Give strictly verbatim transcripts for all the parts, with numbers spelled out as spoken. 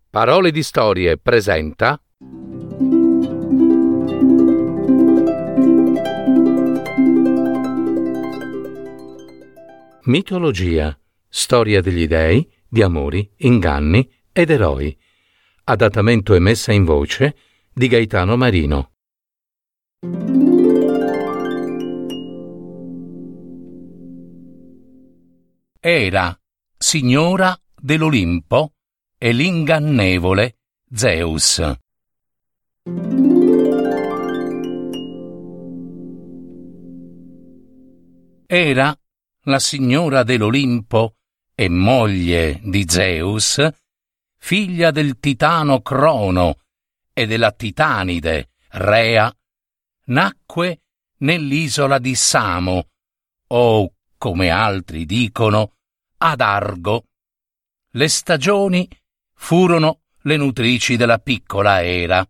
Parole di Storie presenta Mitologia, storia degli dei, di amori, inganni ed eroi. Adattamento e messa in voce di Gaetano Marino. Era signora dell'Olimpo e l'ingannevole Zeus. Era la signora dell'Olimpo e moglie di Zeus, figlia del titano Crono e della titanide Rea, nacque nell'isola di Samo, o, come altri dicono, ad Argo. Le stagioni furono le nutrici della piccola Era.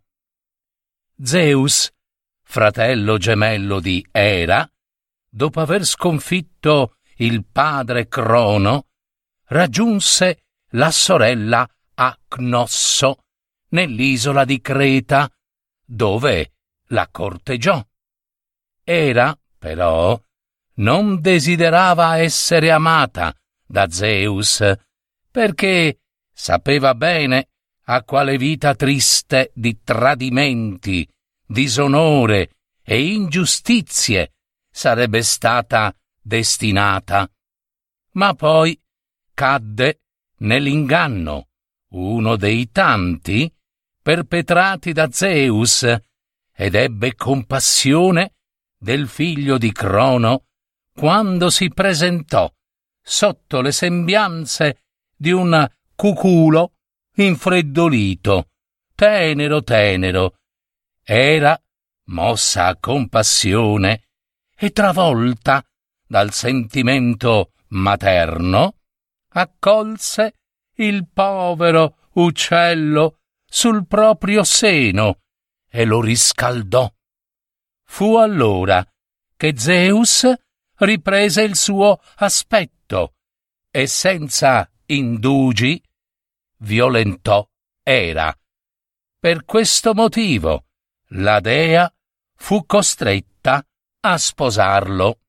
Zeus, fratello gemello di Era, dopo aver sconfitto il padre Crono, raggiunse la sorella Acnosso nell'isola di Creta, dove la corteggiò. Era, però, non desiderava essere amata da Zeus, perché sapeva bene a quale vita triste di tradimenti, disonore e ingiustizie sarebbe stata destinata. Ma poi cadde nell'inganno, uno dei tanti perpetrati da Zeus, ed ebbe compassione del figlio di Crono quando si presentò sotto le sembianze di un cuculo infreddolito, tenero tenero. Era, mossa a compassione e travolta dal sentimento materno, accolse il povero uccello sul proprio seno e lo riscaldò. Fu allora che Zeus riprese il suo aspetto e senza indugi violentò Era. Per questo motivo la dea fu costretta a sposarlo.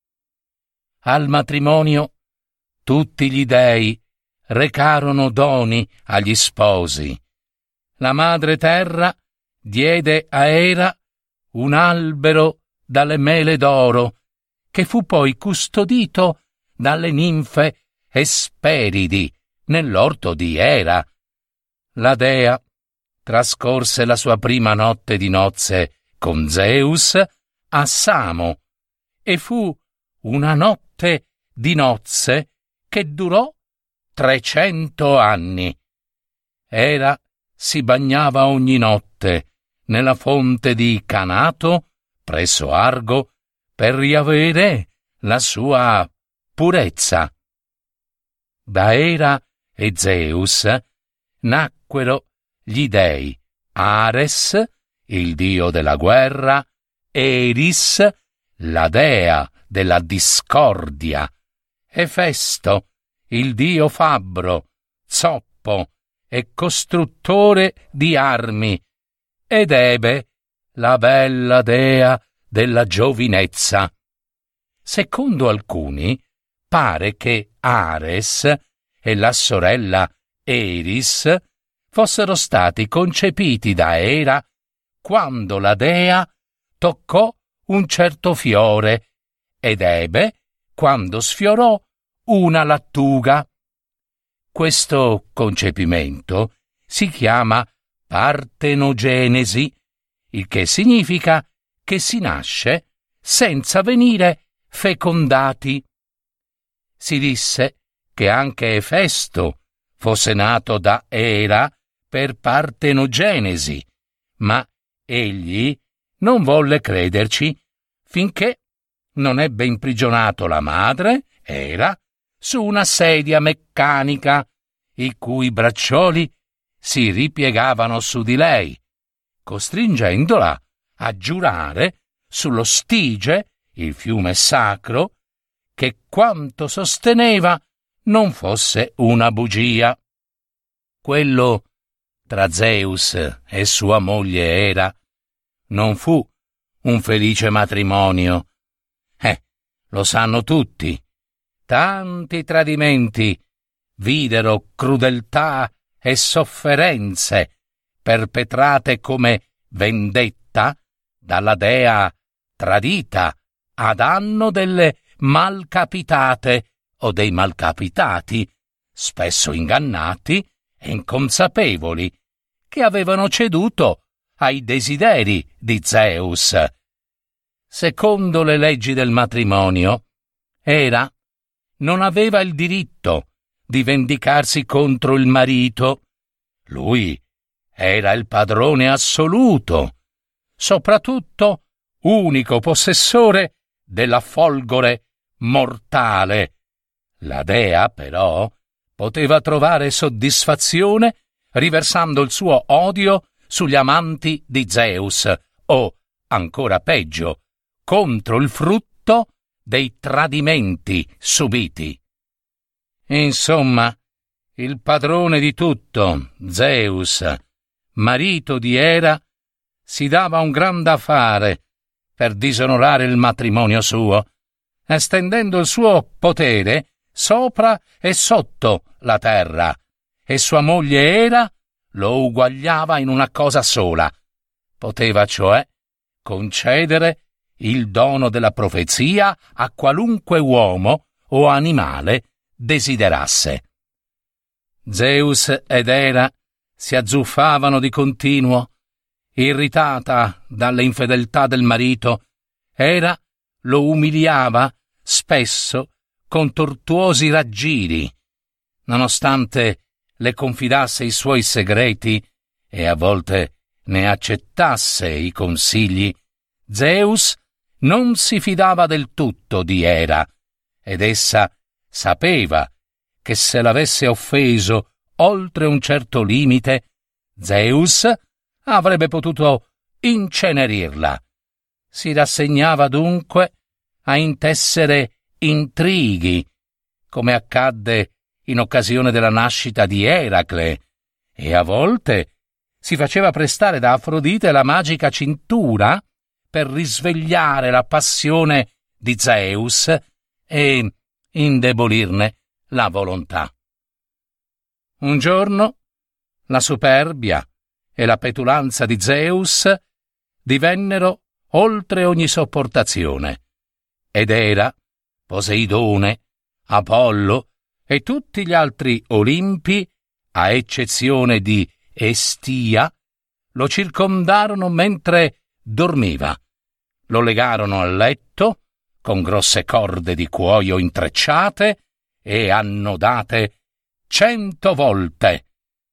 Al matrimonio tutti gli dei recarono doni agli sposi. La madre terra diede a Era un albero dalle mele d'oro, che fu poi custodito dalle ninfe Esperidi nell'orto di Era. La dea trascorse la sua prima notte di nozze con Zeus a Samo, e fu una notte di nozze che durò trecento anni. Era si bagnava ogni notte nella fonte di Canato presso Argo per riavere la sua purezza. Da Era e Zeus nacquero gli dei Ares, il dio della guerra, Eris, la dea della discordia, Efesto, il dio fabbro, zoppo e costruttore di armi, ed Ebe, la bella dea della giovinezza. Secondo alcuni, pare che Ares e la sorella Eris fossero stati concepiti da Era quando la dea toccò un certo fiore ed Ebe quando sfiorò una lattuga. Questo concepimento si chiama partenogenesi, il che significa che si nasce senza venire fecondati. Si disse che anche Efesto fosse nato da Era per partenogenesi, ma egli non volle crederci finché non ebbe imprigionato la madre, Era, su una sedia meccanica, i cui braccioli si ripiegavano su di lei, costringendola a giurare sullo Stige, il fiume sacro, che quanto sosteneva non fosse una bugia. Quello tra Zeus e sua moglie Era non fu un felice matrimonio. Eh, lo sanno tutti. Tanti tradimenti videro crudeltà e sofferenze perpetrate come vendetta dalla dea tradita a danno delle malcapitate o dei malcapitati, spesso ingannati e inconsapevoli, che avevano ceduto ai desideri di Zeus. Secondo le leggi del matrimonio, Era non aveva il diritto di vendicarsi contro il marito. Lui era il padrone assoluto, soprattutto unico possessore della folgore mortale. La dea, però, poteva trovare soddisfazione riversando il suo odio sugli amanti di Zeus o, ancora peggio, contro il frutto dei tradimenti subiti. Insomma, il padrone di tutto, Zeus, marito di Era, si dava un gran da fare per disonorare il matrimonio suo, estendendo il suo potere sopra e sotto la terra, e sua moglie Era lo uguagliava in una cosa sola. Poteva, cioè, concedere il dono della profezia a qualunque uomo o animale desiderasse. Zeus ed Era si azzuffavano di continuo. Irritata dalle infedeltà del marito, Era lo umiliava spesso con tortuosi raggiri. Nonostante le confidasse i suoi segreti e a volte ne accettasse i consigli, Zeus non si fidava del tutto di Era, ed essa sapeva che se l'avesse offeso oltre un certo limite, Zeus avrebbe potuto incenerirla. Si rassegnava dunque a intessere intrighi, come accadde in occasione della nascita di Eracle, e a volte si faceva prestare da Afrodite la magica cintura per risvegliare la passione di Zeus e indebolirne la volontà. Un giorno la superbia e la petulanza di Zeus divennero oltre ogni sopportazione, ed Era, Poseidone, Apollo e tutti gli altri Olimpi, a eccezione di Estia, lo circondarono mentre dormiva. Lo legarono al letto con grosse corde di cuoio intrecciate e annodate cento volte.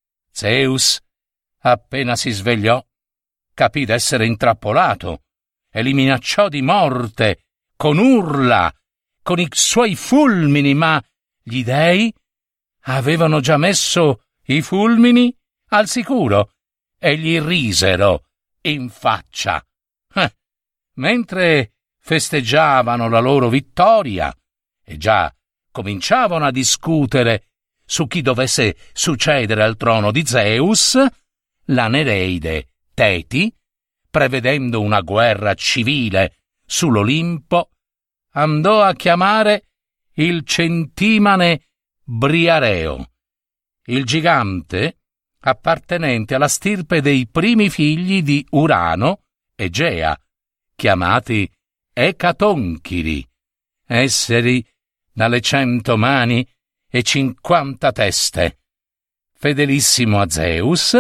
Zeus, appena si svegliò, capì d'essere intrappolato e li minacciò di morte con urla, con i suoi fulmini, ma gli dei avevano già messo i fulmini al sicuro e gli risero in faccia. Eh, mentre festeggiavano la loro vittoria e già cominciavano a discutere su chi dovesse succedere al trono di Zeus, la Nereide Teti, prevedendo una guerra civile sull'Olimpo, andò a chiamare il centimane Briareo, il gigante appartenente alla stirpe dei primi figli di Urano e Gea, chiamati Ecatonchiri, esseri dalle cento mani e cinquanta teste. Fedelissimo a Zeus,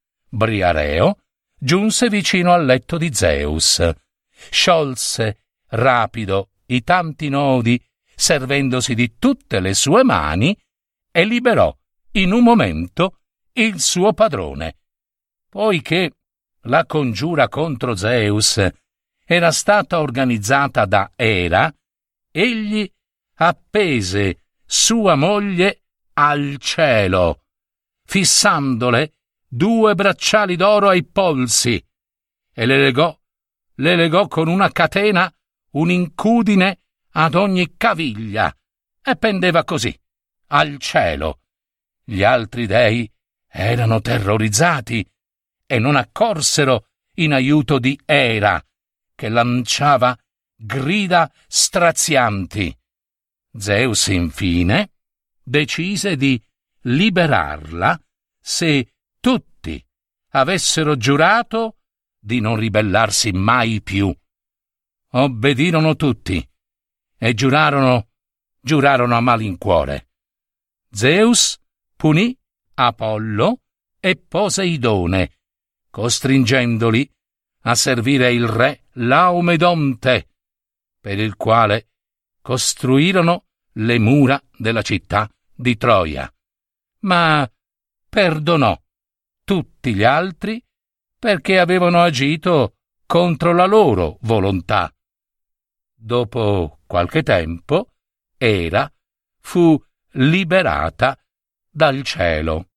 Briareo giunse vicino al letto di Zeus, sciolse rapido i tanti nodi servendosi di tutte le sue mani e liberò in un momento il suo padrone. Poiché la congiura contro Zeus era stata organizzata da Era, egli appese sua moglie al cielo, fissandole due bracciali d'oro ai polsi, e le legò, le legò con una catena un'incudine ad ogni caviglia, e pendeva così, al cielo. Gli altri dei erano terrorizzati e non accorsero in aiuto di Era, che lanciava grida strazianti. Zeus, infine, decise di liberarla se tutti avessero giurato di non ribellarsi mai più. Obbedirono tutti e giurarono, giurarono a malincuore. Zeus punì Apollo e Poseidone, costringendoli a servire il re Laomedonte, per il quale costruirono le mura della città di Troia, ma perdonò tutti gli altri perché avevano agito contro la loro volontà. Dopo qualche tempo, Era fu liberata dal cielo.